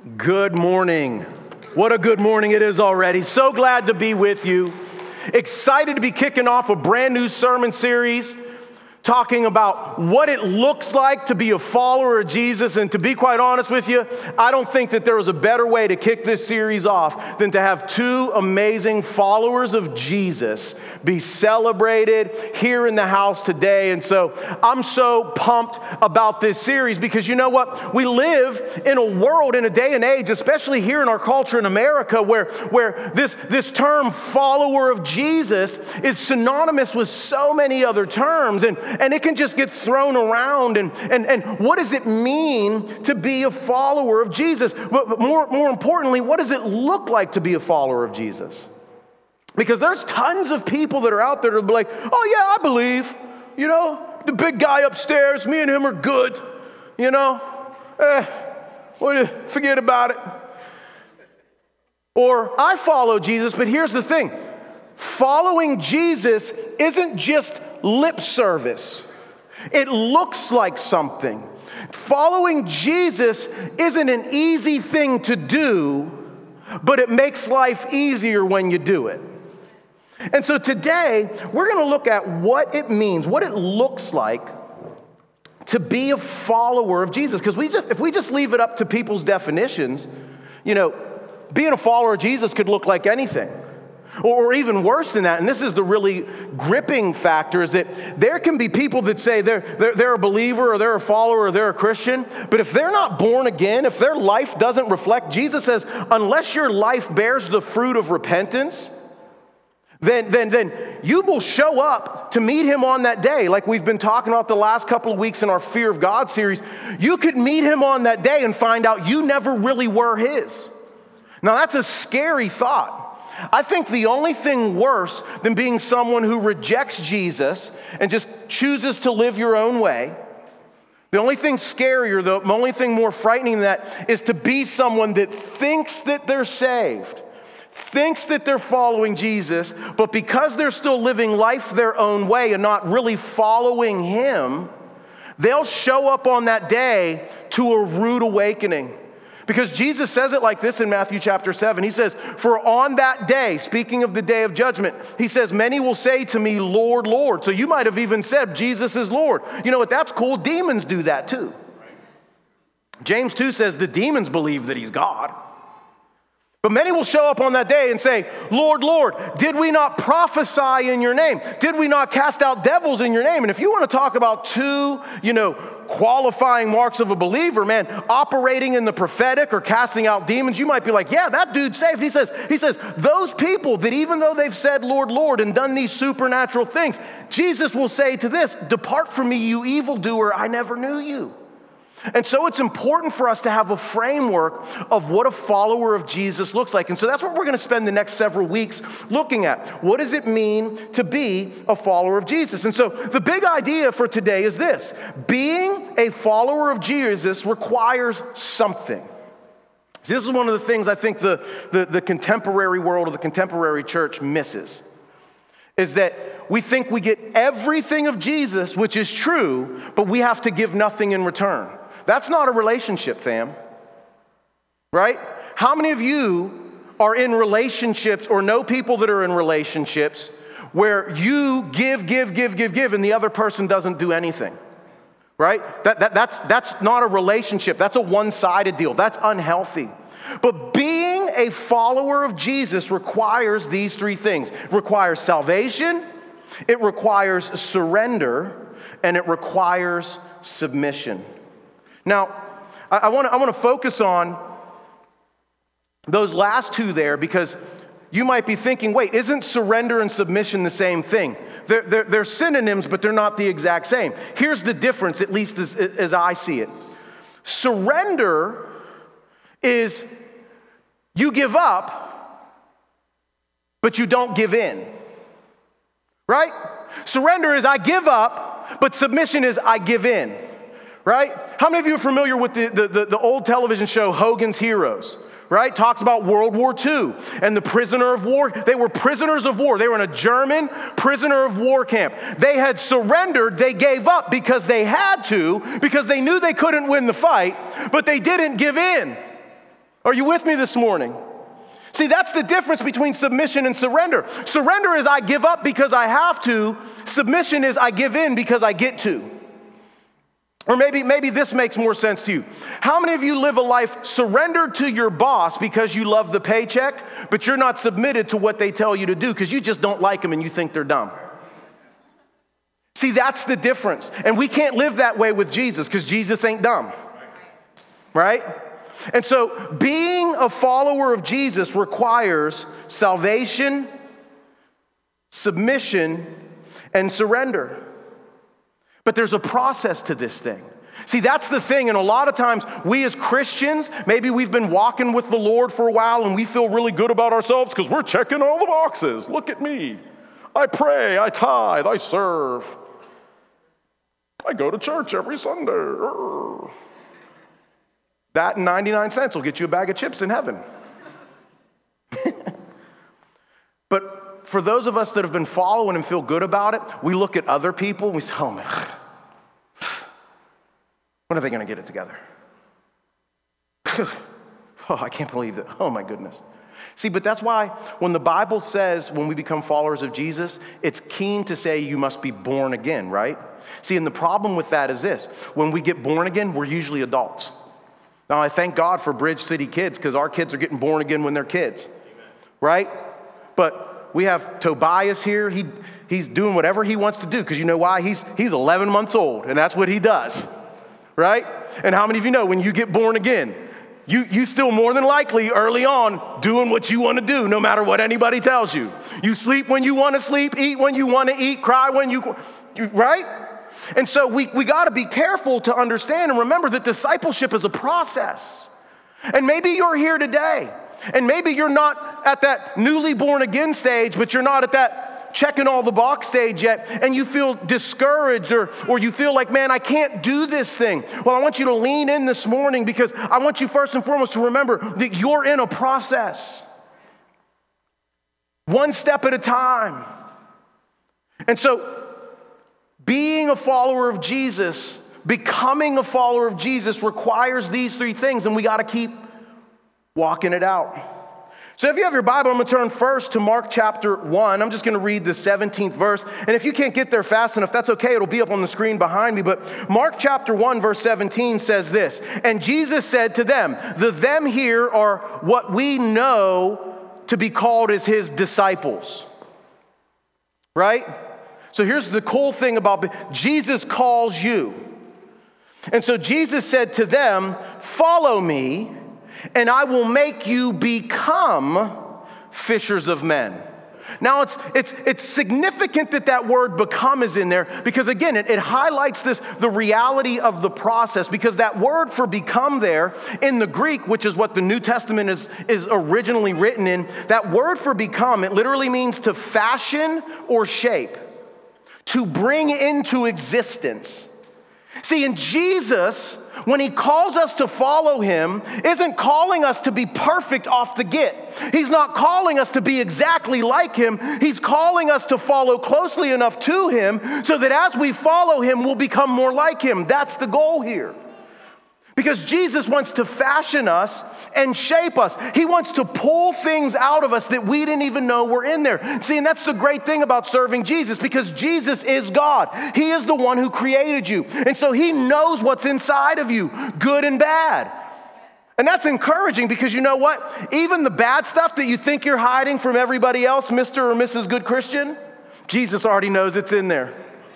Good morning. What a good morning it is already. So glad to be with you. Excited to be kicking off a brand new sermon series talking about what it looks like to be a follower of Jesus. And to be quite honest with you, I don't think that there was a better way to kick this series off than to have two amazing followers of Jesus be celebrated here in the house today. And so I'm so pumped about this series because you know what? We live in a world, in a day and age, especially here in our culture in America, where this term follower of Jesus is synonymous with so many other terms. And it can just get thrown around. And what does it mean to be a follower of Jesus? But more importantly, what does it look like to be a follower of Jesus? Because there's tons of people that are out there that will be like, oh yeah, I believe. You know, the big guy upstairs, me and him are good. You know, forget about it. Or I follow Jesus, but here's the thing. Following Jesus isn't just lip service. It looks like something. Following Jesus isn't an easy thing to do, but it makes life easier when you do it. And so today, we're going to look at what it means, what it looks like to be a follower of Jesus. Because if we just leave it up to people's definitions, you know, being a follower of Jesus could look like anything. Or even worse than that, and this is the really gripping factor, is that there can be people that say they're a believer or they're a follower or they're a Christian, but if they're not born again, if their life doesn't reflect, Jesus says, unless your life bears the fruit of repentance, then you will show up to meet him on that day, like we've been talking about the last couple of weeks in our Fear of God series. You could meet him on that day and find out you never really were his. Now that's a scary thought. I think the only thing worse than being someone who rejects Jesus and just chooses to live your own way, the only thing scarier, the only thing more frightening than that is to be someone that thinks that they're saved, thinks that they're following Jesus, but because they're still living life their own way and not really following him, they'll show up on that day to a rude awakening. Because Jesus says it like this in Matthew chapter 7. He says, for on that day, speaking of the day of judgment, he says, many will say to me, Lord, Lord. So you might have even said, Jesus is Lord. You know what? That's cool. Demons do that too. James 2 says the demons believe that he's God. But many will show up on that day and say, Lord, Lord, did we not prophesy in your name? Did we not cast out devils in your name? And if you want to talk about two, qualifying marks of a believer, man, operating in the prophetic or casting out demons, you might be like, yeah, that dude's saved. He says, those people that even though they've said, Lord, Lord, and done these supernatural things, Jesus will say to this, depart from me, you evildoer, I never knew you. And so it's important for us to have a framework of what a follower of Jesus looks like. And so that's what we're going to spend the next several weeks looking at. What does it mean to be a follower of Jesus? And so the big idea for today is this. Being a follower of Jesus requires something. This is one of the things I think the contemporary world or the contemporary church misses. Is that we think we get everything of Jesus, which is true, but we have to give nothing in return. That's not a relationship, fam. Right? How many of you are in relationships or know people that are in relationships where you give, and the other person doesn't do anything? Right? That's not a relationship. That's a one-sided deal. That's unhealthy. But being a follower of Jesus requires these three things. It requires salvation, it requires surrender, and it requires submission. Now, I want to focus on those last two there because you might be thinking, wait, isn't surrender and submission the same thing? They're synonyms, but they're not the exact same. Here's the difference, at least as I see it. Surrender is you give up, but you don't give in. Right? Surrender is I give up, but submission is I give in. Right? How many of you are familiar with the old television show Hogan's Heroes? Right? Talks about World War II and the prisoner of war. They were prisoners of war. They were in a German prisoner of war camp. They had surrendered. They gave up because they had to, because they knew they couldn't win the fight, but they didn't give in. Are you with me this morning? See, that's the difference between submission and surrender. Surrender is I give up because I have to. Submission is I give in because I get to. Or maybe this makes more sense to you. How many of you live a life surrendered to your boss because you love the paycheck, but you're not submitted to what they tell you to do because you just don't like them and you think they're dumb? See, that's the difference. And we can't live that way with Jesus because Jesus ain't dumb. Right? And so being a follower of Jesus requires salvation, submission, and surrender. But there's a process to this thing. See, that's the thing. And a lot of times we as Christians, maybe we've been walking with the Lord for a while and we feel really good about ourselves because we're checking all the boxes. Look at me. I pray, I tithe, I serve. I go to church every Sunday. That and 99 cents will get you a bag of chips in heaven. But for those of us that have been following and feel good about it, we look at other people and we say, oh man, when are they going to get it together? Oh, I can't believe that. Oh my goodness. See, but that's why when the Bible says when we become followers of Jesus, it's keen to say you must be born again, right? See, and the problem with that is this. When we get born again, we're usually adults. Now, I thank God for Bridge City kids because our kids are getting born again when they're kids, right? But we have Tobias here. He's doing whatever he wants to do because you know why? He's 11 months old, and that's what he does, right? And how many of you know when you get born again, you still more than likely early on doing what you want to do no matter what anybody tells you. You sleep when you want to sleep, eat when you want to eat, cry when you right? And so we got to be careful to understand and remember that discipleship is a process. And maybe you're here today, and maybe you're not at that newly born again stage, but you're not at that checking all the box stage yet, and you feel discouraged or you feel like, man, I can't do this thing. Well, I want you to lean in this morning because I want you first and foremost to remember that you're in a process. One step at a time. And so being a follower of Jesus, becoming a follower of Jesus requires these three things, and we got to keep walking it out. So if you have your Bible, I'm going to turn first to Mark chapter 1. I'm just going to read the 17th verse. And if you can't get there fast enough, that's okay. It'll be up on the screen behind me. But Mark chapter 1, verse 17 says this. And Jesus said to them, the them here are what we know to be called as his disciples. Right? So here's the cool thing about Jesus calls you. And so Jesus said to them, follow me, and I will make you become fishers of men. Now, it's significant that word become is in there because, again, it highlights the reality of the process because that word for become there in the Greek, which is what the New Testament is originally written in, that word for become, it literally means to fashion or shape, to bring into existence. See, in Jesus, when he calls us to follow him, isn't calling us to be perfect off the get. He's not calling us to be exactly like him. He's calling us to follow closely enough to him so that as we follow him, we'll become more like him. That's the goal here. Because Jesus wants to fashion us and shape us. He wants to pull things out of us that we didn't even know were in there. See, and that's the great thing about serving Jesus because Jesus is God. He is the one who created you. And so he knows what's inside of you, good and bad. And that's encouraging because you know what? Even the bad stuff that you think you're hiding from everybody else, Mr. or Mrs. Good Christian, Jesus already knows it's in there.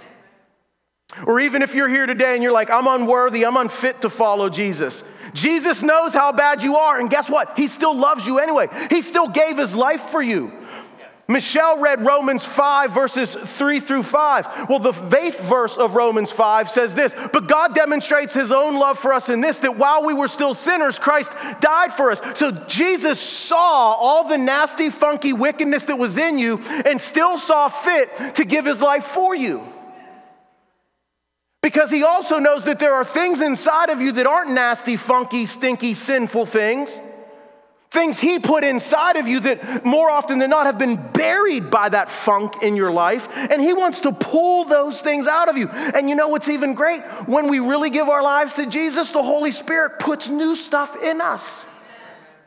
Or even if you're here today and you're like, I'm unworthy, I'm unfit to follow Jesus. Jesus knows how bad you are, and guess what? He still loves you anyway. He still gave his life for you. Yes. Michelle read Romans 5, verses 3 through 5. Well, the 8th verse of Romans 5 says this, but God demonstrates his own love for us in this, that while we were still sinners, Christ died for us. So Jesus saw all the nasty, funky wickedness that was in you and still saw fit to give his life for you. Because he also knows that there are things inside of you that aren't nasty, funky, stinky, sinful things. Things he put inside of you that more often than not have been buried by that funk in your life. And he wants to pull those things out of you. And you know what's even great? When we really give our lives to Jesus, the Holy Spirit puts new stuff in us.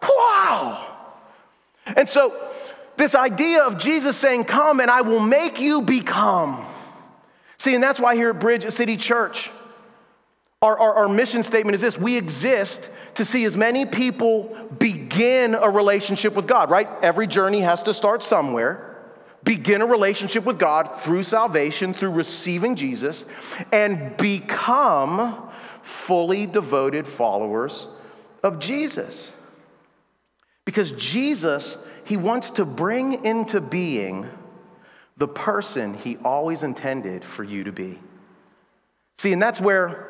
Wow. And so this idea of Jesus saying, come and I will make you become. See, and that's why here at Bridge City Church, our mission statement is this: we exist to see as many people begin a relationship with God, right? Every journey has to start somewhere. Begin a relationship with God through salvation, through receiving Jesus, and become fully devoted followers of Jesus. Because Jesus, he wants to bring into being the person he always intended for you to be. See, and that's where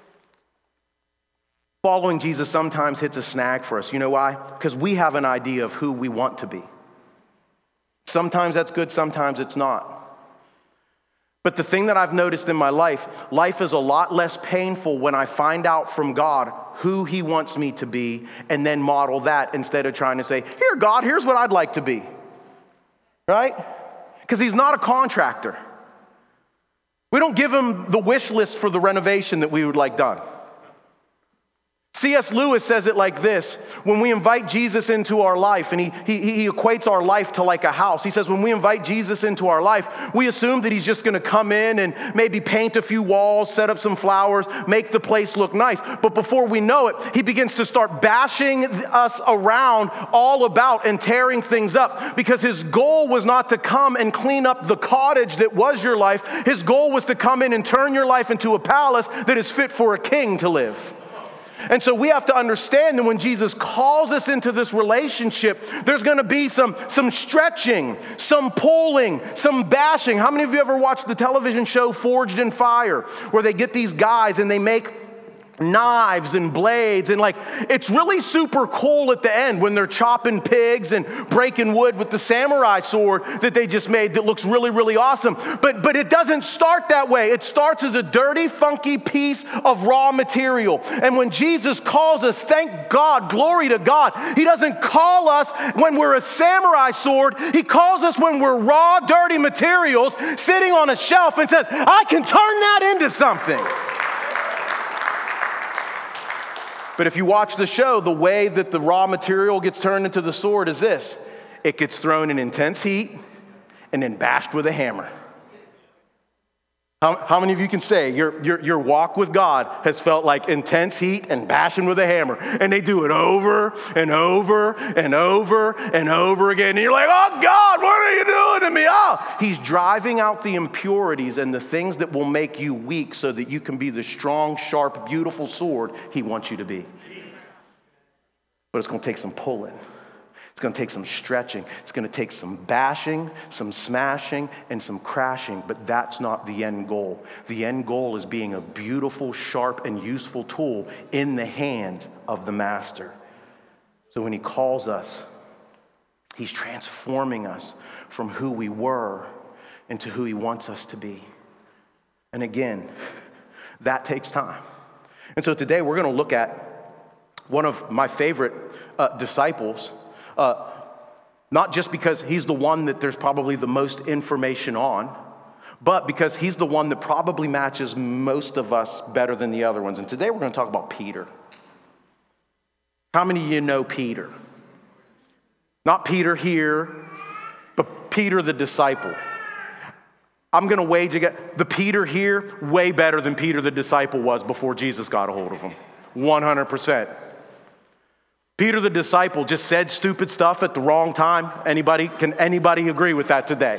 following Jesus sometimes hits a snag for us. You know why? Because we have an idea of who we want to be. Sometimes that's good, sometimes it's not. But the thing that I've noticed in my life is a lot less painful when I find out from God who he wants me to be and then model that instead of trying to say, here, God, here's what I'd like to be. Right? Because he's not a contractor. We don't give him the wish list for the renovation that we would like done. C.S. Lewis says it like this: when we invite Jesus into our life, and he equates our life to like a house. He says when we invite Jesus into our life, we assume that he's just going to come in and maybe paint a few walls, set up some flowers, make the place look nice. But before we know it, he begins to start bashing us around all about and tearing things up, because his goal was not to come and clean up the cottage that was your life. His goal was to come in and turn your life into a palace that is fit for a king to live. And so we have to understand that when Jesus calls us into this relationship, there's going to be some stretching, some pulling, some bashing. How many of you ever watched the television show Forged in Fire, where they get these guys and they make knives and blades, and like it's really super cool at the end when they're chopping pigs and breaking wood with the samurai sword that they just made that looks really, really awesome. But it doesn't start that way. It starts as a dirty, funky piece of raw material. And when Jesus calls us, thank God, glory to God, he doesn't call us when we're a samurai sword. He calls us when we're raw, dirty materials sitting on a shelf and says, I can turn that into something. But if you watch the show, the way that the raw material gets turned into the sword is this: it gets thrown in intense heat and then bashed with a hammer. How many of you can say your walk with God has felt like intense heat and bashing with a hammer? And they do it over and over and over and over again. And you're like, oh God, what are you doing to me? Oh, he's driving out the impurities and the things that will make you weak so that you can be the strong, sharp, beautiful sword he wants you to be. But it's going to take some pulling. It's going to take some stretching. It's going to take some bashing, some smashing, and some crashing. But that's not the end goal. The end goal is being a beautiful, sharp, and useful tool in the hand of the master. So when he calls us, he's transforming us from who we were into who he wants us to be. And again, that takes time. And so today we're going to look at one of my favorite disciples. Not just because he's the one that there's probably the most information on, but because he's the one that probably matches most of us better than the other ones. And today we're going to talk about Peter. How many of you know Peter? Not Peter here, but Peter the disciple. I'm going to wager the Peter here way better than Peter the disciple was before Jesus got a hold of him. 100%. Peter the disciple just said stupid stuff at the wrong time. Can anybody agree with that today?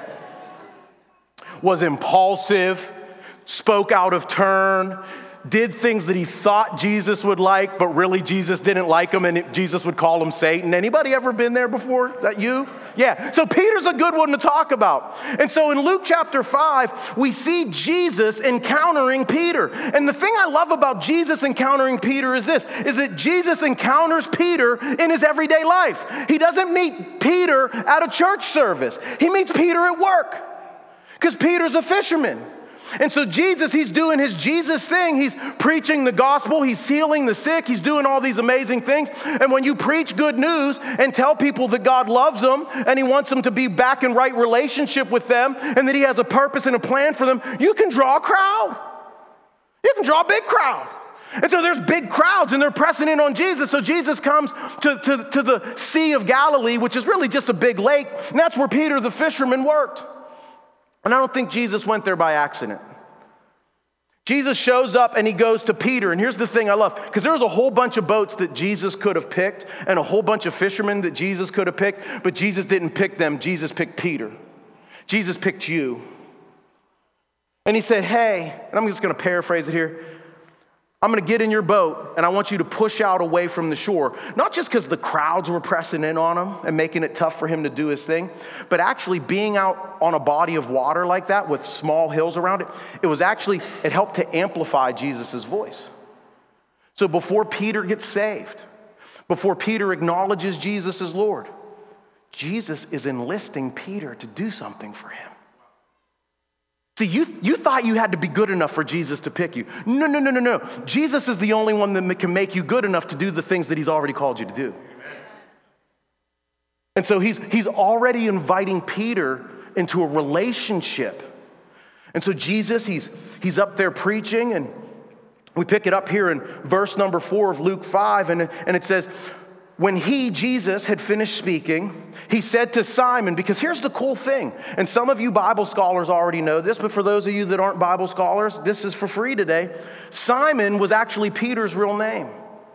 Was impulsive, spoke out of turn, did things that he thought Jesus would like, but really Jesus didn't like him, and Jesus would call him Satan. Anybody ever been there before? Is that you? Yeah. So Peter's a good one to talk about. And so in Luke chapter 5, we see Jesus encountering Peter. And the thing I love about Jesus encountering Peter is this, is that Jesus encounters Peter in his everyday life. He doesn't meet Peter at a church service. He meets Peter at work, because Peter's a fisherman. And so Jesus, he's doing his Jesus thing. He's preaching the gospel. He's healing the sick. He's doing all these amazing things. And when you preach good news and tell people that God loves them and he wants them to be back in right relationship with them and that he has a purpose and a plan for them, you can draw a crowd. You can draw a big crowd. And so there's big crowds and they're pressing in on Jesus. So Jesus comes to the Sea of Galilee, which is really just a big lake. And that's where Peter the fisherman worked. And I don't think Jesus went there by accident. Jesus shows up and he goes to Peter. And here's the thing I love, because there was a whole bunch of boats that Jesus could have picked and a whole bunch of fishermen that Jesus could have picked, but Jesus didn't pick them. Jesus picked Peter. Jesus picked you. And he said, hey, and I'm just going to paraphrase it here. I'm going to get in your boat and I want you to push out away from the shore. Not just because the crowds were pressing in on him and making it tough for him to do his thing, but actually being out on a body of water like that with small hills around it, it helped to amplify Jesus' voice. So before Peter gets saved, before Peter acknowledges Jesus as Lord, Jesus is enlisting Peter to do something for him. See, you thought you had to be good enough for Jesus to pick you. No. Jesus is the only one that can make you good enough to do the things that he's already called you to do. Amen. And so he's already inviting Peter into a relationship. And so Jesus, he's up there preaching, and we pick it up here in verse number 4 of Luke 5, and it says, when he, Jesus, had finished speaking, he said to Simon, because here's the cool thing, and some of you Bible scholars already know this, but for those of you that aren't Bible scholars, this is for free today. Simon was actually Peter's real name.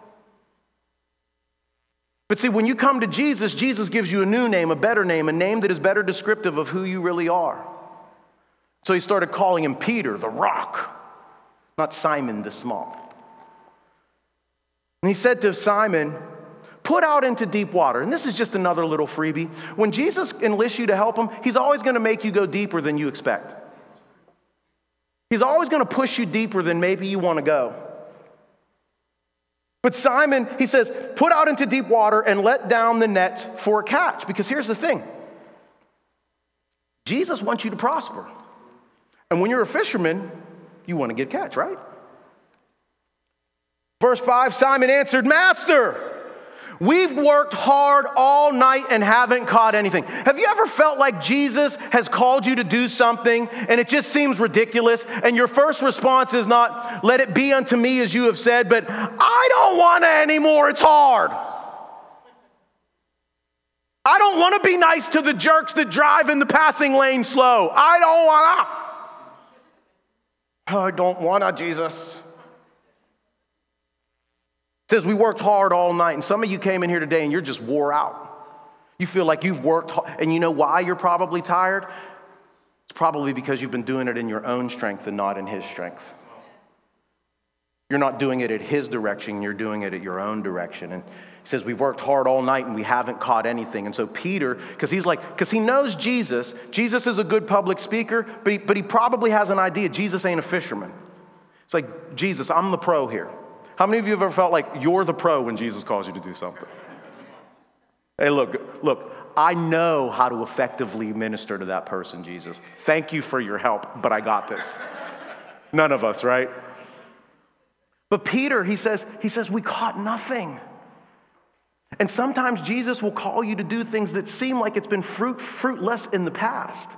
But see, when you come to Jesus, Jesus gives you a new name, a better name, a name that is better descriptive of who you really are. So he started calling him Peter, the rock, not Simon the small. And he said to Simon, put out into deep water. And this is just another little freebie. When Jesus enlists you to help him, he's always going to make you go deeper than you expect. He's always going to push you deeper than maybe you want to go. But Simon, he says, put out into deep water and let down the net for a catch. Because here's the thing. Jesus wants you to prosper. And when you're a fisherman, you want to get a catch, right? Verse 5, Simon answered, Master, we've worked hard all night and haven't caught anything. Have you ever felt like Jesus has called you to do something and it just seems ridiculous, and your first response is not, let it be unto me as you have said, but I don't want to anymore, it's hard. I don't want to be nice to the jerks that drive in the passing lane slow. I don't want to, Jesus. It says we worked hard all night, and some of you came in here today and you're just wore out. You feel like you've worked hard, and you know why you're probably tired? It's probably because you've been doing it in your own strength and not in his strength. You're not doing it at his direction, you're doing it at your own direction. And he says we've worked hard all night and we haven't caught anything. And so Peter, because he knows Jesus is a good public speaker, but he probably has an idea Jesus ain't a fisherman. It's like, Jesus, I'm the pro here. How many of you have ever felt like you're the pro when Jesus calls you to do something? Hey, look, I know how to effectively minister to that person, Jesus. Thank you for your help, but I got this. None of us, right? But Peter, he says, we caught nothing. And sometimes Jesus will call you to do things that seem like it's been fruitless in the past.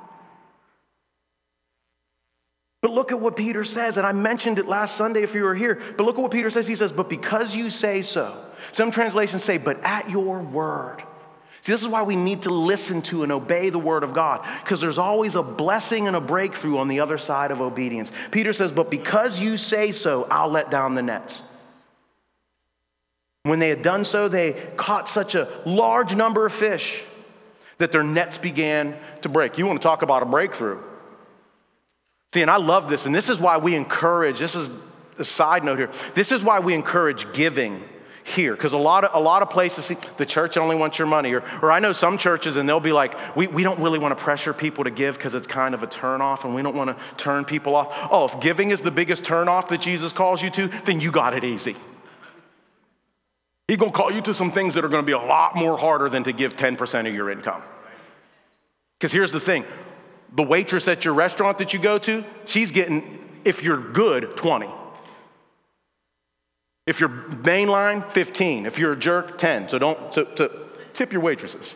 But look at what Peter says, and I mentioned it last Sunday if you were here, but look at what Peter says. He says, but because you say so. Some translations say, but at your word. See, this is why we need to listen to and obey the word of God, because there's always a blessing and a breakthrough on the other side of obedience. Peter says, but because you say so, I'll let down the nets. When they had done so, they caught such a large number of fish that their nets began to break. You want to talk about a breakthrough. See, and I love this, and this is why we encourage, this is a side note here, this is why we encourage giving here, because a lot of places, see, the church only wants your money, or I know some churches, and they'll be like, we don't really want to pressure people to give because it's kind of a turnoff, and we don't want to turn people off. Oh, if giving is the biggest turnoff that Jesus calls you to, then you got it easy. He's going to call you to some things that are going to be a lot more harder than to give 10% of your income. Because here's the thing. The waitress at your restaurant that you go to, she's getting, if you're good, 20. If you're mainline, 15. If you're a jerk, 10. So tip your waitresses.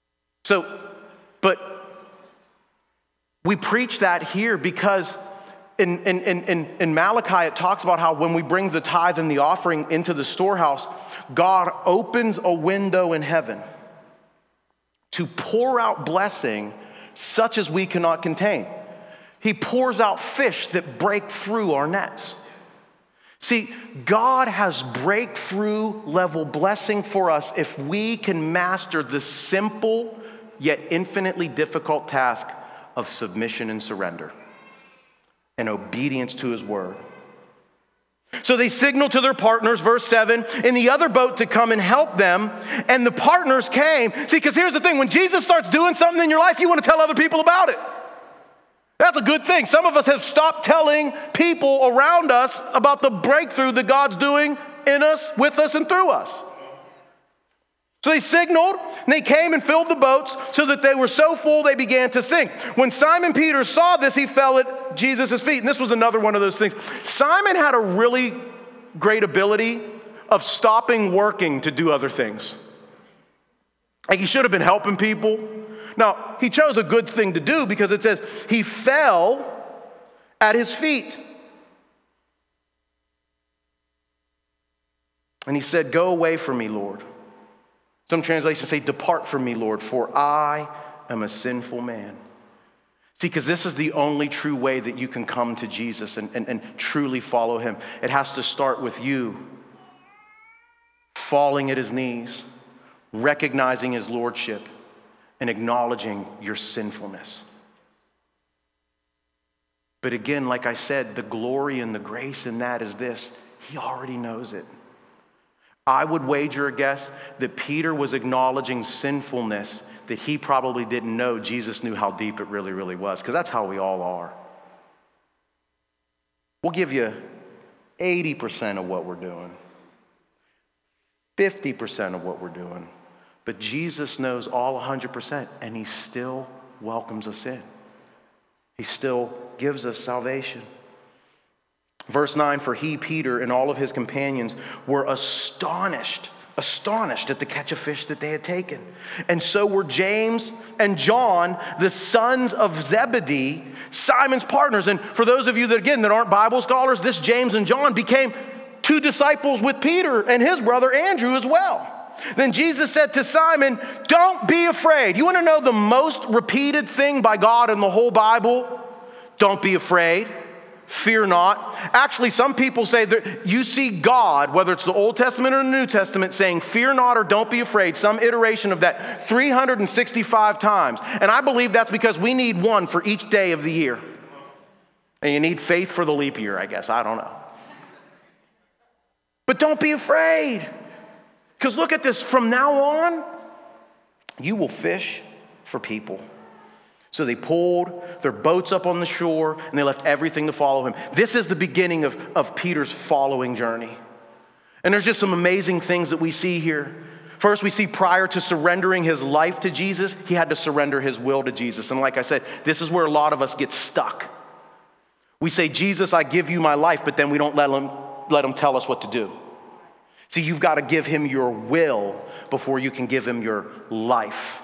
But we preach that here because in Malachi, it talks about how when we bring the tithe and the offering into the storehouse, God opens a window in heaven to pour out blessing such as we cannot contain. He pours out fish that break through our nets. See, God has breakthrough level blessing for us if we can master the simple yet infinitely difficult task of submission and surrender and obedience to his word. So they signaled to their partners, verse 7, in the other boat to come and help them, and the partners came. See, because here's the thing, when Jesus starts doing something in your life, you want to tell other people about it. That's a good thing. Some of us have stopped telling people around us about the breakthrough that God's doing in us, with us, and through us. So they signaled, and they came and filled the boats so that they were so full they began to sink. When Simon Peter saw this, he fell at Jesus' feet. And this was another one of those things. Simon had a really great ability of stopping working to do other things. Like he should have been helping people. Now, he chose a good thing to do because it says he fell at his feet. And he said, "Go away from me, Lord." Some translations say, "Depart from me, Lord, for I am a sinful man." See, because this is the only true way that you can come to Jesus and truly follow him. It has to start with you falling at his knees, recognizing his lordship, and acknowledging your sinfulness. But again, like I said, the glory and the grace in that is this: he already knows it. I would wager a guess that Peter was acknowledging sinfulness that he probably didn't know Jesus knew how deep it really, really was, because that's how we all are. We'll give you 80% of what we're doing, 50% of what we're doing, but Jesus knows all 100%, and he still welcomes us in. He still gives us salvation. Verse 9, for he, Peter, and all of his companions were astonished at the catch of fish that they had taken. And so were James and John, the sons of Zebedee, Simon's partners. And for those of you that aren't Bible scholars, this James and John became two disciples with Peter and his brother Andrew as well. Then Jesus said to Simon, "Don't be afraid." You want to know the most repeated thing by God in the whole Bible? Don't be afraid. Fear not. Actually, some people say that you see God, whether it's the Old Testament or the New Testament, saying fear not or don't be afraid, some iteration of that 365 times. And I believe that's because we need one for each day of the year. And you need faith for the leap year, I guess. I don't know. But don't be afraid. Because look at this. From now on, you will fish for people. So they pulled their boats up on the shore and they left everything to follow him. This is the beginning of Peter's following journey. And there's just some amazing things that we see here. First, we see prior to surrendering his life to Jesus, he had to surrender his will to Jesus. And like I said, this is where a lot of us get stuck. We say, "Jesus, I give you my life," but then we don't let him tell us what to do. See, you've got to give him your will before you can give him your life.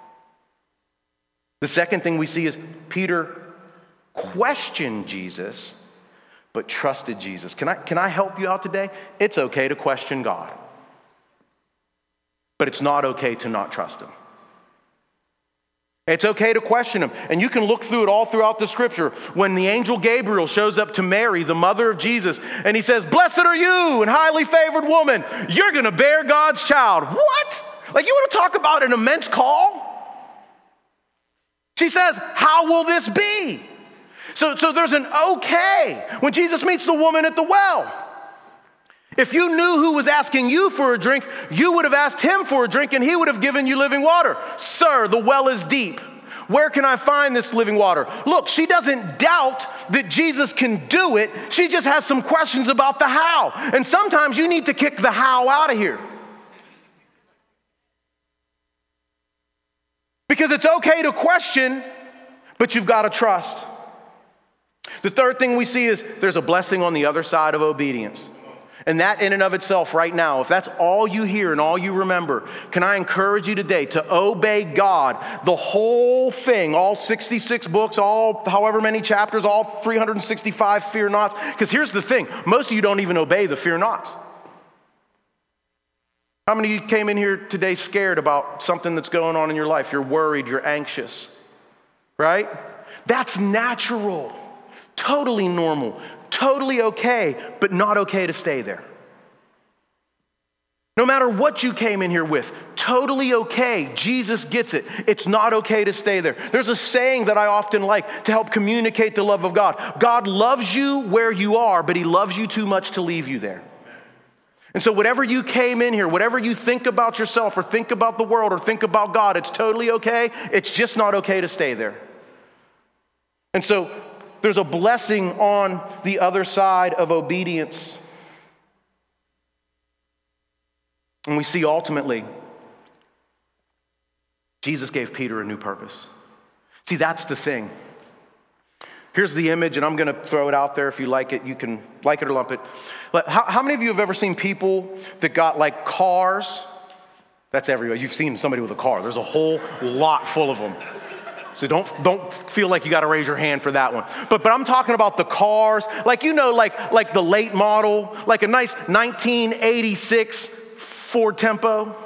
The second thing we see is Peter questioned Jesus, but trusted Jesus. Can I help you out today? It's okay to question God, but it's not okay to not trust him. It's okay to question him. And you can look through it all throughout the scripture. When the angel Gabriel shows up to Mary, the mother of Jesus, and he says, "Blessed are you and highly favored woman. You're going to bear God's child." What? Like, you want to talk about an immense call? She says, "How will this be?" So there's an okay. When Jesus meets the woman at the well, if you knew who was asking you for a drink, you would have asked him for a drink and he would have given you living water. "Sir, the well is deep. Where can I find this living water?" Look, she doesn't doubt that Jesus can do it. She just has some questions about the how. And sometimes you need to kick the how out of here. Because it's okay to question, but you've got to trust. The third thing we see is there's a blessing on the other side of obedience. And that in and of itself right now, if that's all you hear and all you remember, can I encourage you today to obey God, the whole thing, all 66 books, all however many chapters, all 365 fear nots? Because here's the thing, most of you don't even obey the fear nots. How many of you came in here today scared about something that's going on in your life? You're worried, you're anxious, right? That's natural, totally normal, totally okay, but not okay to stay there. No matter what you came in here with, totally okay. Jesus gets it. It's not okay to stay there. There's a saying that I often like to help communicate the love of God. God loves you where you are, but he loves you too much to leave you there. And so whatever you came in here, whatever you think about yourself or think about the world or think about God, it's totally okay. It's just not okay to stay there. And so there's a blessing on the other side of obedience. And we see ultimately, Jesus gave Peter a new purpose. See, that's the thing. Here's the image, and I'm going to throw it out there. If you like it, you can like it or lump it. But how many of you have ever seen people that got like cars? That's everywhere. You've seen somebody with a car. There's a whole lot full of them. So don't feel like you got to raise your hand for that one. But I'm talking about the cars, like the late model, like a nice 1986 Ford Tempo,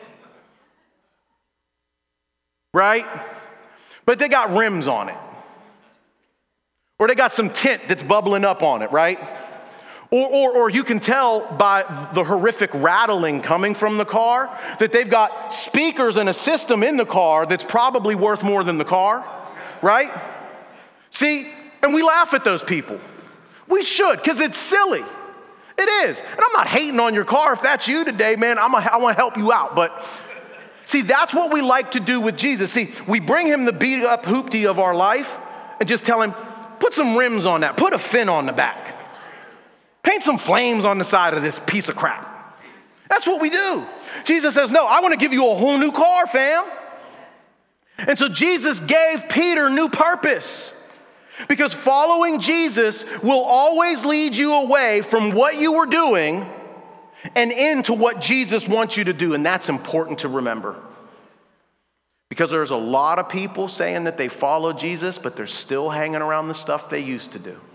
right? But they got rims on it, or they got some tint that's bubbling up on it, right? Or you can tell by the horrific rattling coming from the car that they've got speakers and a system in the car that's probably worth more than the car, right? See, and we laugh at those people. We should, because it's silly. It is. And I'm not hating on your car. If that's you today, man, I want to help you out. But see, that's what we like to do with Jesus. See, we bring him the beat up hoopty of our life and just tell him, put some rims on that. Put a fin on the back. Paint some flames on the side of this piece of crap. That's what we do. Jesus says, no, I want to give you a whole new car, fam. And so Jesus gave Peter new purpose. Because following Jesus will always lead you away from what you were doing and into what Jesus wants you to do. And that's important to remember. Because there's a lot of people saying that they follow Jesus, but they're still hanging around the stuff they used to do.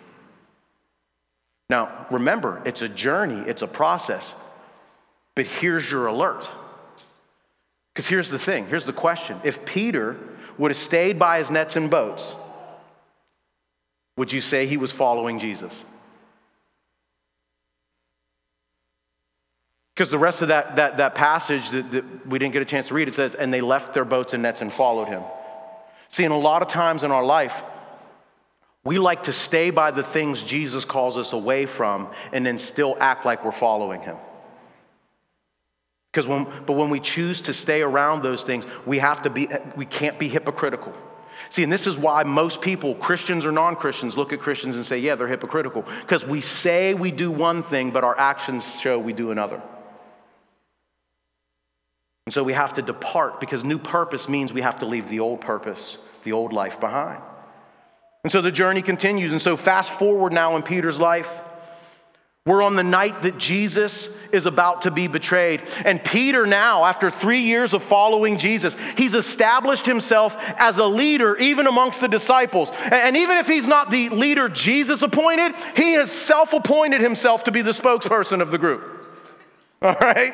Now, remember, it's a journey, it's a process. But here's your alert. Because here's the thing, here's the question. If Peter would have stayed by his nets and boats, would you say he was following Jesus? Because the rest of that passage that we didn't get a chance to read, it says, and they left their boats and nets and followed him. See, and a lot of times in our life, we like to stay by the things Jesus calls us away from and then still act like we're following him. But when we choose to stay around those things, we can't be hypocritical. See, and this is why most people, Christians or non-Christians, look at Christians and say, yeah, they're hypocritical. Because we say we do one thing, but our actions show we do another. And so we have to depart, because new purpose means we have to leave the old purpose, the old life behind. And so the journey continues. And so fast forward now in Peter's life. We're on the night that Jesus is about to be betrayed. And Peter now, after 3 years of following Jesus, he's established himself as a leader even amongst the disciples. And even if he's not the leader Jesus appointed, he has self-appointed himself to be the spokesperson of the group. All right?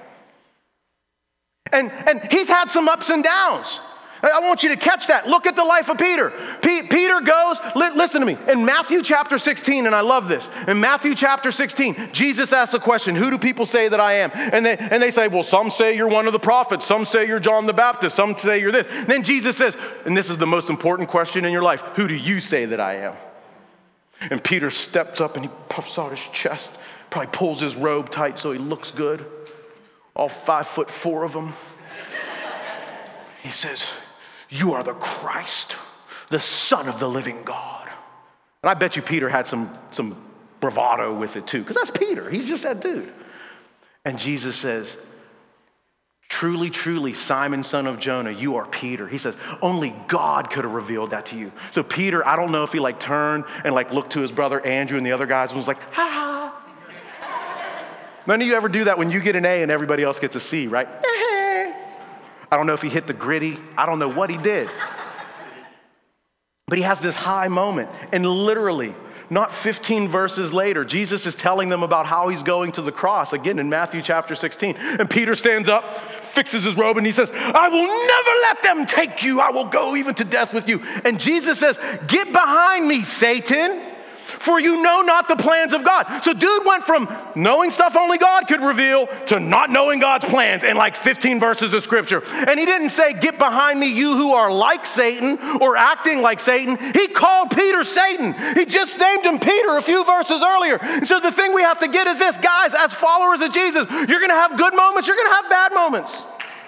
And he's had some ups and downs. I want you to catch that. Look at the life of Peter. Peter goes, listen to me, in Matthew chapter 16, and I love this. In Matthew chapter 16, Jesus asks a question, who do people say that I am? And they say, well, some say you're one of the prophets. Some say you're John the Baptist. Some say you're this. And then Jesus says, and this is the most important question in your life, who do you say that I am? And Peter steps up and he puffs out his chest, probably pulls his robe tight so he looks good. All 5'4" of them. He says, you are the Christ, the Son of the living God. And I bet you Peter had some bravado with it too, because that's Peter. He's just that dude. And Jesus says, truly, truly, Simon, son of Jonah, you are Peter. He says, only God could have revealed that to you. So Peter, I don't know if he turned and looked to his brother Andrew and the other guys and was like, ha ha. None of you ever do that when you get an A and everybody else gets a C, right? I don't know if he hit the gritty. I don't know what he did. But he has this high moment, and literally, not 15 verses later, Jesus is telling them about how he's going to the cross, again in Matthew chapter 16. And Peter stands up, fixes his robe, and he says, I will never let them take you. I will go even to death with you. And Jesus says, get behind me, Satan, for you know not the plans of God. So dude went from knowing stuff only God could reveal to not knowing God's plans in like 15 verses of scripture. And he didn't say, get behind me, you who are like Satan or acting like Satan. He called Peter Satan. He just named him Peter a few verses earlier. And so the thing we have to get is this, guys, as followers of Jesus, you're going to have good moments, you're going to have bad moments.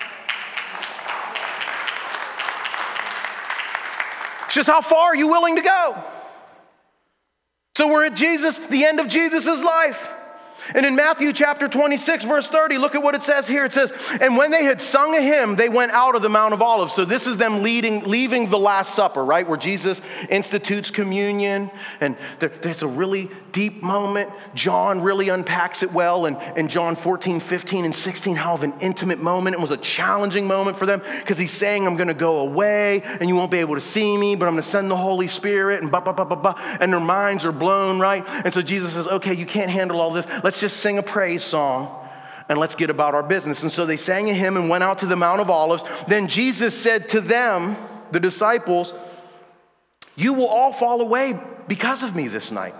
It's just how far are you willing to go? So we're at Jesus, the end of Jesus' life. And in Matthew chapter 26, verse 30, look at what it says here. It says, and when they had sung a hymn, they went out of the Mount of Olives. So this is them leaving the Last Supper, right? Where Jesus institutes communion. And there's a really deep moment. John really unpacks it well. And in John 14, 15, and 16, how of an intimate moment. It was a challenging moment for them because he's saying, I'm going to go away and you won't be able to see me, but I'm going to send the Holy Spirit and and their minds are blown, right? And so Jesus says, okay, you can't handle all this. Let's just sing a praise song and let's get about our business. And so they sang a hymn and went out to the Mount of Olives. Then Jesus said to them, the disciples, you will all fall away because of me this night.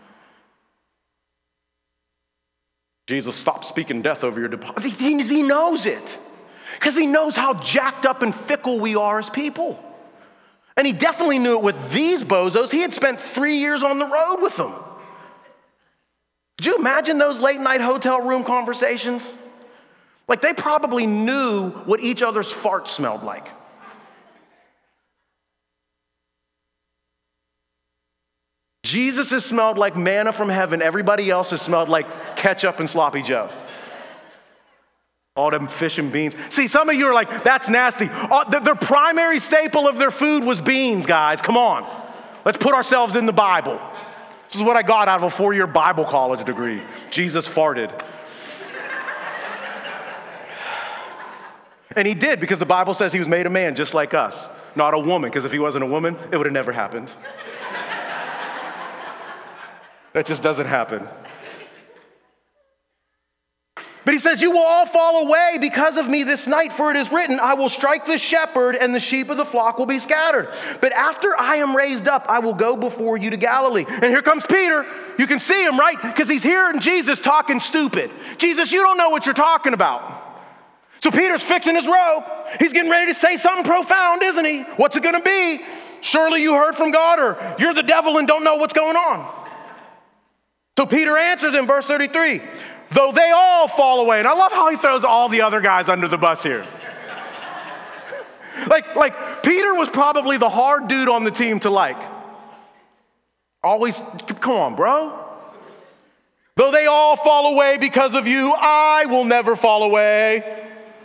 Jesus, stop speaking death over your deposit. He knows it because he knows how jacked up and fickle we are as people. And he definitely knew it with these bozos. He had spent 3 years on the road with them. Could you imagine those late night hotel room conversations? Like they probably knew what each other's farts smelled like. Jesus has smelled like manna from heaven. Everybody else has smelled like ketchup and sloppy Joe. All them fish and beans. See, some of you are like, that's nasty. Their primary staple of their food was beans, guys. Come on. Let's put ourselves in the Bible. This is what I got out of a 4-year Bible college degree. Jesus farted. And he did because the Bible says he was made a man just like us, not a woman, because if he wasn't a woman, it would have never happened. That just doesn't happen. But he says, you will all fall away because of me this night, for it is written, I will strike the shepherd and the sheep of the flock will be scattered. But after I am raised up, I will go before you to Galilee. And here comes Peter. You can see him, right? Because he's hearing Jesus talking stupid. Jesus, you don't know what you're talking about. So Peter's fixing his robe. He's getting ready to say something profound, isn't he? What's it going to be? Surely you heard from God, or you're the devil and don't know what's going on. So Peter answers in verse 33, though they all fall away. And I love how he throws all the other guys under the bus here. like Peter was probably the hard dude on the team to like. Always, come on, bro. Though they all fall away because of you, I will never fall away.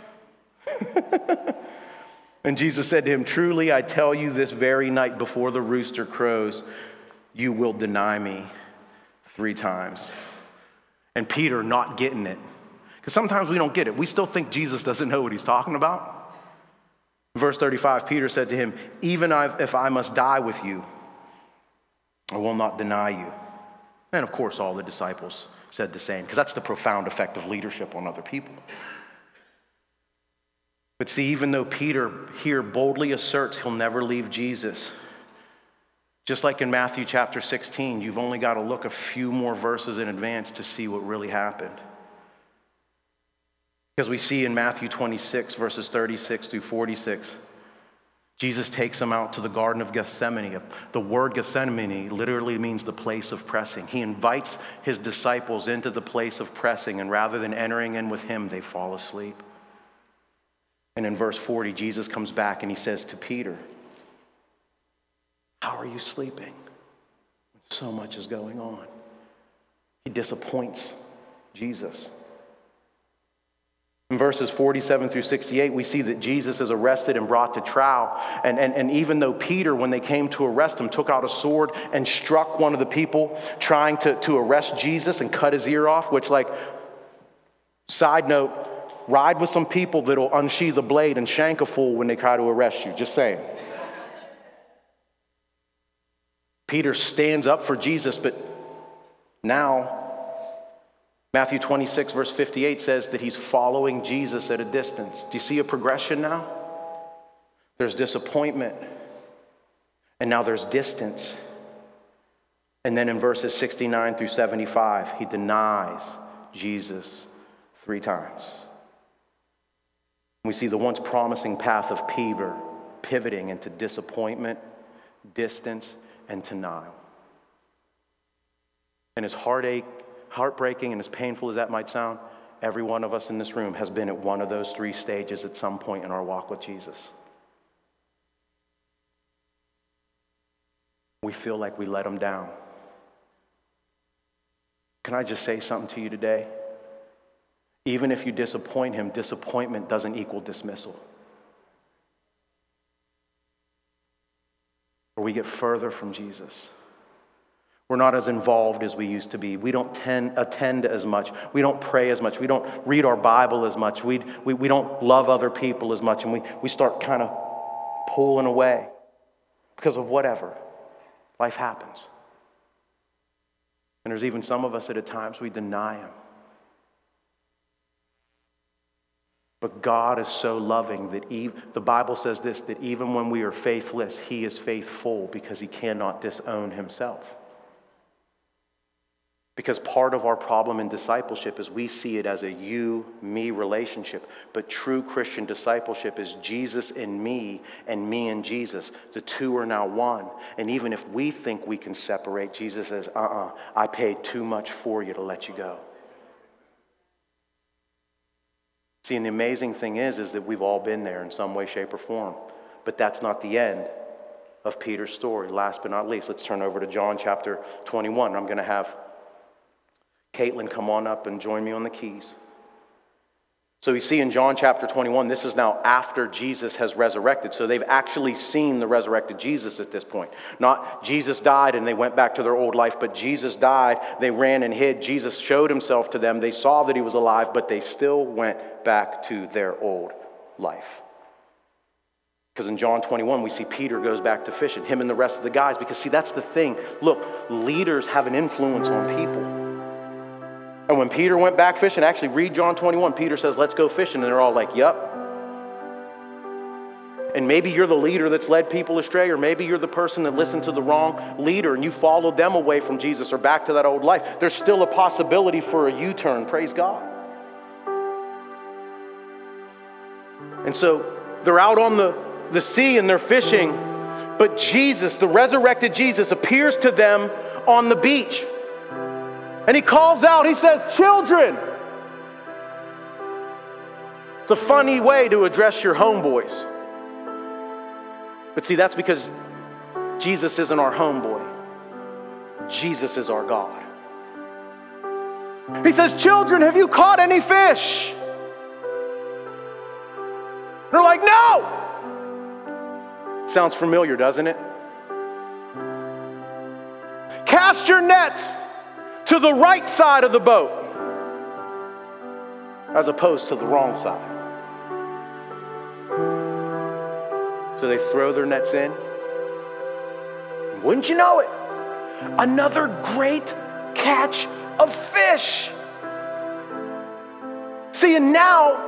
And Jesus said to him, truly, I tell you, this very night before the rooster crows, you will deny me 3 times. And Peter not getting it. Because sometimes we don't get it. We still think Jesus doesn't know what he's talking about. Verse 35, Peter said to him, even if I must die with you, I will not deny you. And of course, all the disciples said the same, because that's the profound effect of leadership on other people. But see, even though Peter here boldly asserts he'll never leave Jesus, just like in Matthew chapter 16, you've only got to look a few more verses in advance to see what really happened. Because we see in Matthew 26, verses 36 through 46, Jesus takes them out to the Garden of Gethsemane. The word Gethsemane literally means the place of pressing. He invites his disciples into the place of pressing, and rather than entering in with him, they fall asleep. And in verse 40, Jesus comes back and he says to Peter, how are you sleeping? So much is going on. He disappoints Jesus. In verses 47 through 68, we see that Jesus is arrested and brought to trial. And even though Peter, when they came to arrest him, took out a sword and struck one of the people trying to arrest Jesus and cut his ear off, which, like, Side note, ride with some people that'll unsheath a blade and shank a fool when they try to arrest you. Just saying. Peter stands up for Jesus, but now Matthew 26, verse 58 says that he's following Jesus at a distance. Do you see a progression now? There's disappointment, and now there's distance. And then in verses 69 through 75, he denies Jesus 3 times. We see the once promising path of Peter pivoting into disappointment, distance, and denial. And as heartbreaking and as painful as that might sound, every one of us in this room has been at one of those 3 stages at some point in our walk with Jesus. We feel like we let him down. Can I just say something to you today? Even if you disappoint him, disappointment doesn't equal dismissal. Or we get further from Jesus. We're not as involved as we used to be. We don't attend as much. We don't pray as much. We don't read our Bible as much. We don't love other people as much. And we start kind of pulling away because of whatever. Life happens. And there's even some of us that at times we deny him. But God is so loving that the Bible says this, that even when we are faithless, he is faithful because he cannot disown himself. Because part of our problem in discipleship is we see it as a you-me relationship. But true Christian discipleship is Jesus in me and me in Jesus. The 2 are now one. And even if we think we can separate, Jesus says, I paid too much for you to let you go. See, and the amazing thing is that we've all been there in some way, shape, or form. But that's not the end of Peter's story. Last but not least, let's turn over to John chapter 21. I'm going to have Caitlin come on up and join me on the keys. So we see in John chapter 21, this is now after Jesus has resurrected. So they've actually seen the resurrected Jesus at this point. Not Jesus died and they went back to their old life, but Jesus died, they ran and hid. Jesus showed himself to them. They saw that he was alive, but they still went back to their old life. Because in John 21, we see Peter goes back to fishing, him and the rest of the guys. Because see, that's the thing. Look, leaders have an influence on people. And when Peter went back fishing, actually read John 21, Peter says, let's go fishing. And they're all like, yep. And maybe you're the leader that's led people astray, or maybe you're the person that listened to the wrong leader and you followed them away from Jesus or back to that old life. There's still a possibility for a U-turn, praise God. And so they're out on the sea and they're fishing, but Jesus, the resurrected Jesus, appears to them on the beach. And he calls out, he says, children. It's a funny way to address your homeboys. But see, that's because Jesus isn't our homeboy. Jesus is our God. He says, children, have you caught any fish? They're like, no. Sounds familiar, doesn't it? Cast your nets to the right side of the boat as opposed to the wrong side. So they throw their nets in. And wouldn't you know it? Another great catch of fish. See, and now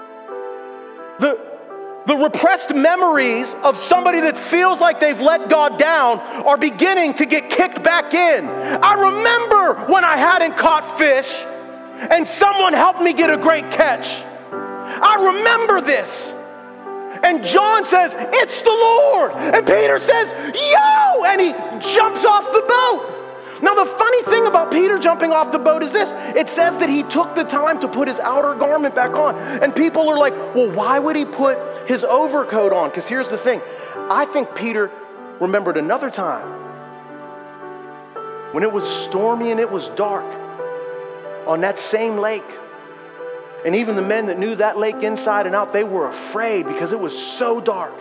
the repressed memories of somebody that feels like they've let God down are beginning to get kicked back in. I remember when I hadn't caught fish and someone helped me get a great catch. I remember this. And John says, it's the Lord. And Peter says, yo! And he jumps off the boat. Now, the funny thing about Peter jumping off the boat is this. It says that he took the time to put his outer garment back on. And people are like, well, why would he put his overcoat on? Because here's the thing. I think Peter remembered another time when it was stormy and it was dark on that same lake. And even the men that knew that lake inside and out, they were afraid because it was so dark.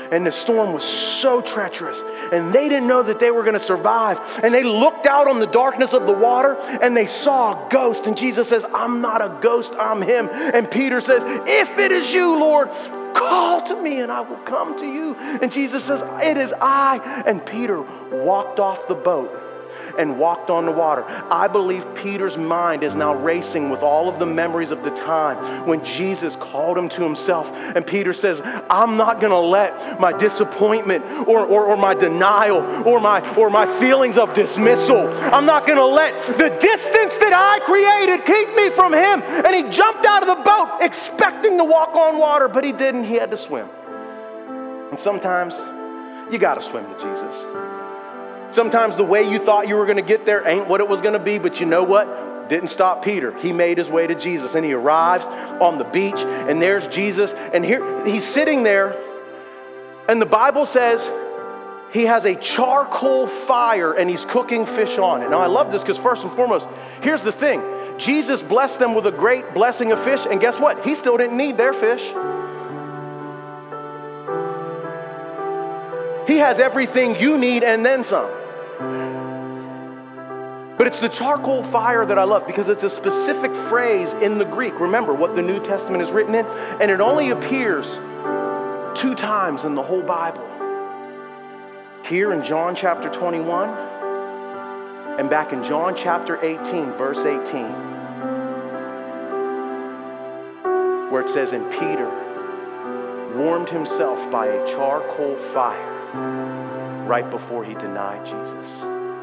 And the storm was so treacherous, and they didn't know that they were going to survive. And they looked out on the darkness of the water, and they saw a ghost. And Jesus says, I'm not a ghost, I'm him. And Peter says, if it is you, Lord, call to me and I will come to you. And Jesus says, it is I. And Peter walked off the boat and walked on the water. I believe Peter's mind is now racing with all of the memories of the time when Jesus called him to himself. And Peter says, I'm not going to let my disappointment or my denial or my feelings of dismissal, I'm not going to let the distance that I created keep me from him. And he jumped out of the boat expecting to walk on water, but he didn't. He had to swim. And sometimes you got to swim to Jesus. Sometimes the way you thought you were going to get there ain't what it was going to be, but you know what? Didn't stop Peter. He made his way to Jesus, and he arrives on the beach, and there's Jesus, and here he's sitting there, and the Bible says he has a charcoal fire, and he's cooking fish on it. Now, I love this because first and foremost, here's the thing. Jesus blessed them with a great blessing of fish, and guess what? He still didn't need their fish. He has everything you need and then some. But it's the charcoal fire that I love because it's a specific phrase in the Greek. Remember what the New Testament is written in, and it only appears 2 times in the whole Bible. Here in John chapter 21 and back in John chapter 18, verse 18, where it says, and Peter warmed himself by a charcoal fire right before he denied Jesus.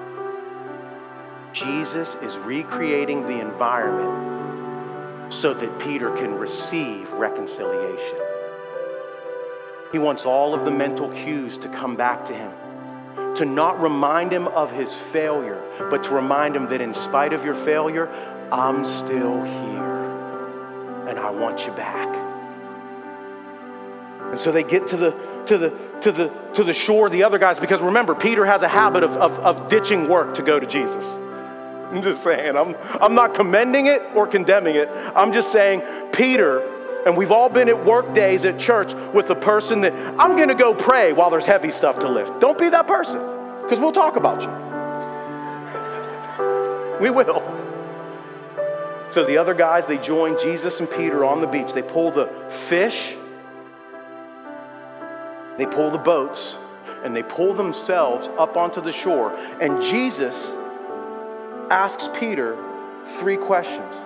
Jesus is recreating the environment so that Peter can receive reconciliation. He wants all of the mental cues to come back to him, to not remind him of his failure, but to remind him that in spite of your failure, I'm still here and I want you back. And so they get to the shore, the other guys, because remember, Peter has a habit of ditching work to go to Jesus. I'm just saying, I'm not commending it or condemning it. I'm just saying, Peter, and we've all been at work days at church with the person that, I'm going to go pray while there's heavy stuff to lift. Don't be that person, because we'll talk about you. We will. So the other guys, they join Jesus and Peter on the beach. They pull the fish, they pull the boats, and they pull themselves up onto the shore. And Jesus asks Peter 3 questions.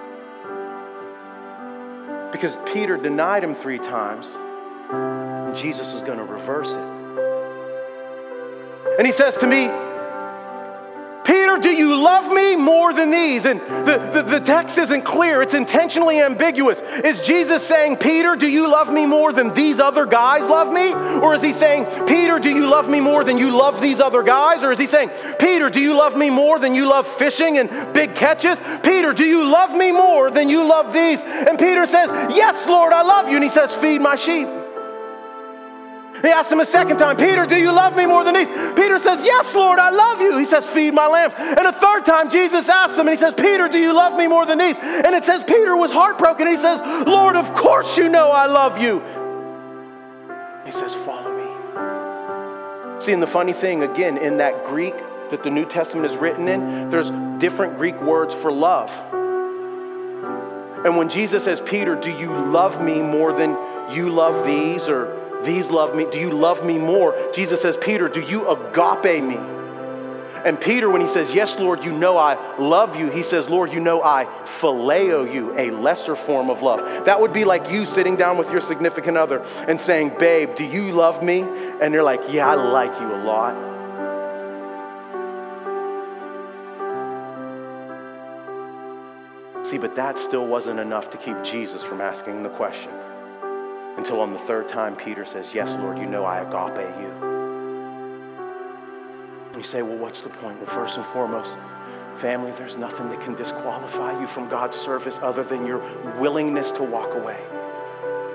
Because Peter denied him 3 times, and Jesus is going to reverse it. And he says to me, Peter, do you love me more than these? And the text isn't clear. It's intentionally ambiguous. Is Jesus saying, Peter, do you love me more than these other guys love me? Or is he saying, Peter, do you love me more than you love these other guys? Or is he saying, Peter, do you love me more than you love fishing and big catches? Peter, do you love me more than you love these? And Peter says, yes, Lord, I love you. And he says, feed my sheep. He asked him a second time, Peter, do you love me more than these? Peter says, yes, Lord, I love you. He says, feed my lambs. And a third time, Jesus asked him, and he says, Peter, do you love me more than these? And it says Peter was heartbroken. He says, Lord, of course you know I love you. He says, follow me. See, and the funny thing, again, in that Greek that the New Testament is written in, there's different Greek words for love. And when Jesus says, Peter, do you love me more than you love these, or these love me, do you love me more? Jesus says, Peter, do you agape me? And Peter, when he says, yes, Lord, you know I love you, he says, Lord, you know I phileo you, a lesser form of love. That would be like you sitting down with your significant other and saying, babe, do you love me? And they're like, yeah, I like you a lot. See, but that still wasn't enough to keep Jesus from asking the question. Until on the 3rd time, Peter says, yes, Lord, you know I agape you. And you say, well, what's the point? Well, first and foremost, family, there's nothing that can disqualify you from God's service other than your willingness to walk away.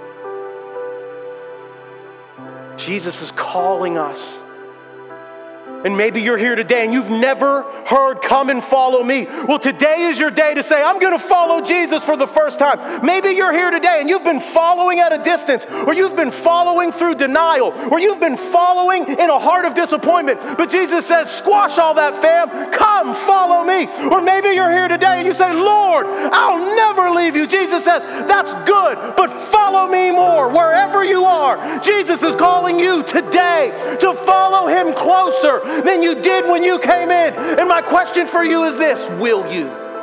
Jesus is calling us And maybe you're here today and you've never heard, come and follow me. Well, today is your day to say, I'm going to follow Jesus for the first time. Maybe you're here today and you've been following at a distance, or you've been following through denial, or you've been following in a heart of disappointment. But Jesus says, squash all that, fam. Come, follow me. Or maybe you're here today and you say, Lord, I'll never leave you. Jesus says, that's good, but follow me more. Wherever you are, Jesus is calling you today to follow him closer than you did when you came in. And my question for you is this: will you?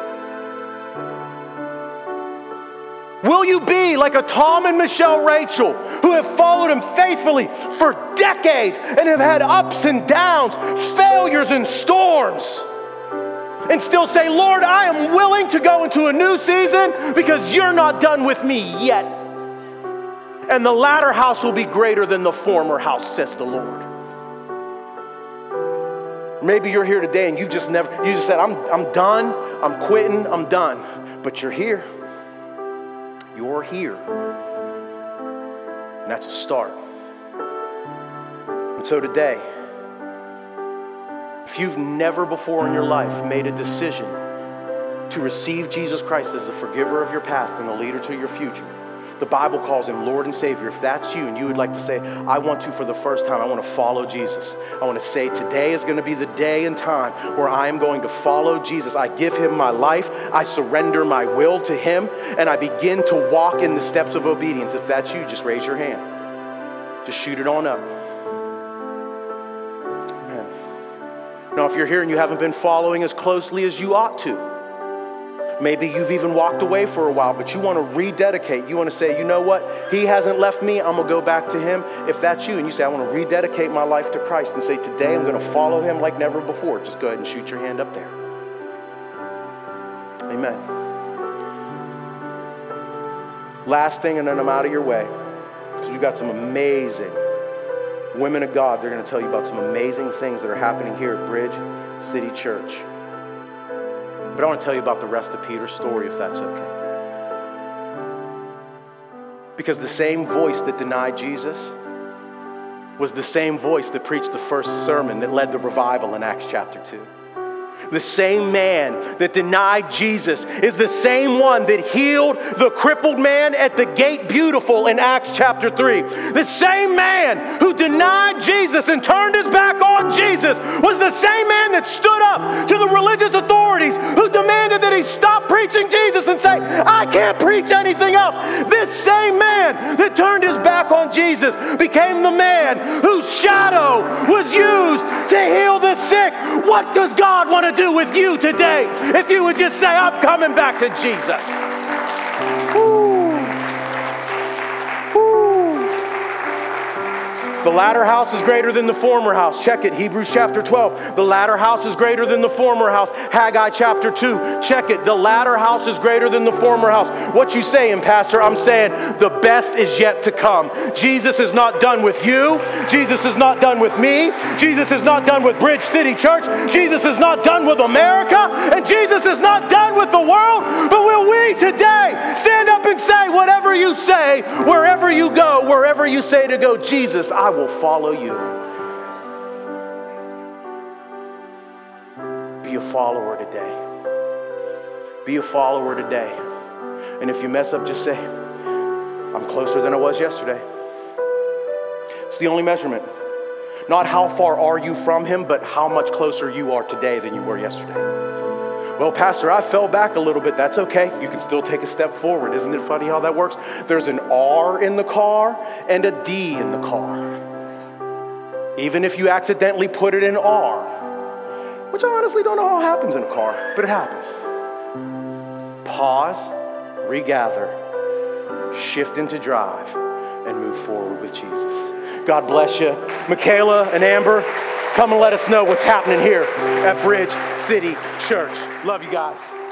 Will you be like a Tom and Michelle Rachel, who have followed him faithfully for decades and have had ups and downs, failures and storms, and still say, Lord, I am willing to go into a new season because you're not done with me yet. And the latter house will be greater than the former house, says the Lord. Maybe you're here today and you just said, I'm done, I'm quitting, I'm done. But you're here. You're here. And that's a start. And so today, if you've never before in your life made a decision to receive Jesus Christ as the forgiver of your past and the leader to your future, the Bible calls him Lord and Savior. If that's you and you would like to say, I want to for the first time, I want to follow Jesus. I want to say today is going to be the day and time where I am going to follow Jesus. I give him my life. I surrender my will to him, and I begin to walk in the steps of obedience. If that's you, just raise your hand. Just shoot it on up. Amen. Now, if you're here and you haven't been following as closely as you ought to, maybe you've even walked away for a while, but you want to rededicate. You want to say, you know what? He hasn't left me. I'm going to go back to him. If that's you and you say, I want to rededicate my life to Christ and say, today I'm going to follow him like never before, just go ahead and shoot your hand up there. Amen. Last thing, and then I'm out of your way, because we've got some amazing women of God. They're going to tell you about some amazing things that are happening here at Bridge City Church. But I want to tell you about the rest of Peter's story, if that's okay. Because the same voice that denied Jesus was the same voice that preached the first sermon that led to revival in Acts chapter 2. The same man that denied Jesus is the same one that healed the crippled man at the gate beautiful in Acts chapter 3. The same man who denied Jesus and turned his back on Jesus was the same man that stood up to the religious authorities who demanded that he stop preaching Jesus and say, I can't preach anything else. This same man that turned his back on Jesus became the man whose shadow was used to heal the sick. What does God want to do with you today if you would just say, I'm coming back to Jesus? Woo. The latter house is greater than the former house. Check it, Hebrews chapter 12. The latter house is greater than the former house. Haggai chapter 2. Check it, the latter house is greater than the former house. What you saying, Pastor? I'm saying the best is yet to come. Jesus is not done with you. Jesus is not done with me. Jesus is not done with Bridge City Church. Jesus is not done with America. And Jesus is not done with the world. But will we today stand up and say, whatever you say, wherever you go, wherever you say to go, Jesus, I will follow you. Be a follower today. Be a follower today. And if you mess up, just say, I'm closer than I was yesterday. It's the only measurement. Not how far are you from him, but how much closer you are today than you were yesterday. Well, Pastor, I fell back a little bit. That's okay. You can still take a step forward. Isn't it funny how that works? There's an R in the car and a D in the car. Even if you accidentally put it in R, which I honestly don't know how it happens in a car, but it happens. Pause, regather, shift into drive, and move forward with Jesus. God bless you. Michaela and Amber, come and let us know what's happening here at Bridge City Church. Love you guys.